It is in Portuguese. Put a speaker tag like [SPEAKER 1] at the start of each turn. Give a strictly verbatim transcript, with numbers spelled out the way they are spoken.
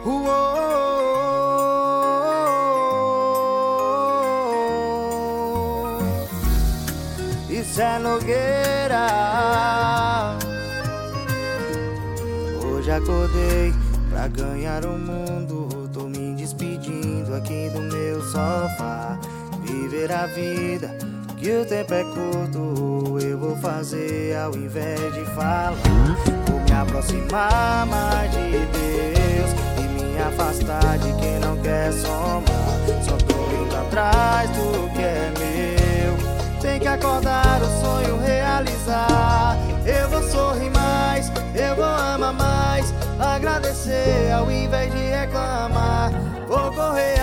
[SPEAKER 1] Uou, isso é Nogueira. Hoje acordei pra ganhar o mundo. Tô me despedindo aqui do meu sofá. Viver a vida, que o tempo é curto. Eu vou fazer ao invés de falar. Vou me aproximar mais de Deus e me afastar de quem não quer somar. Só tô indo atrás do que é meu. Tem que acordar, o sonho realizar. Eu vou sorrir mais, eu vou amar mais, agradecer ao invés de reclamar. Vou correr